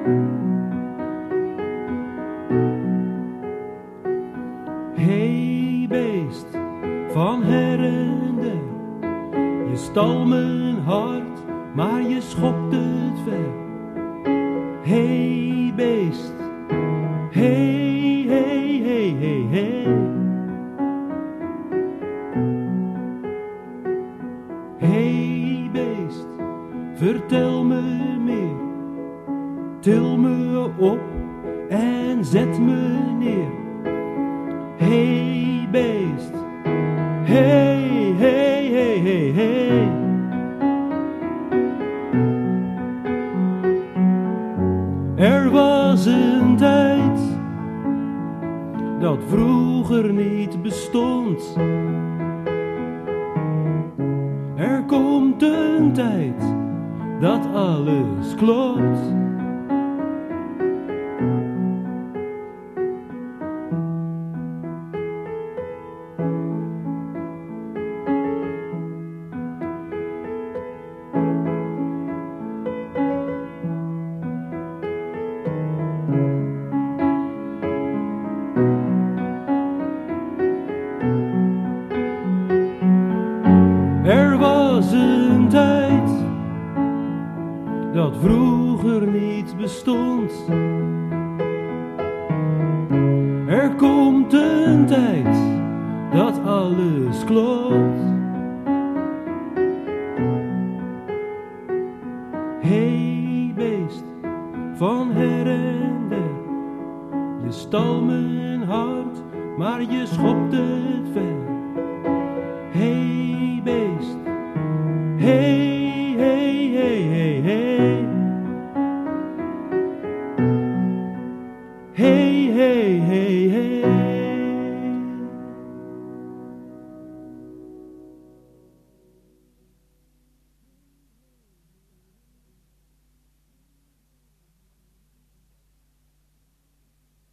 Hey beest van her en der, je stal mijn hart, maar je schopt het ver. Hey beest, hey, hey, hey, hey, hey. Hey beest, vertel me meer, til me op en zet me neer. Hey beest, hey, hey, hey, hey, hey. Er was een tijd dat vroeger niet bestond. Er komt een tijd dat alles klopt. Er was een tijd dat vroeger niet bestond. Er komt een tijd dat alles klopt. Hey beest van her en der, je stal mijn hart, maar je schopt het ver.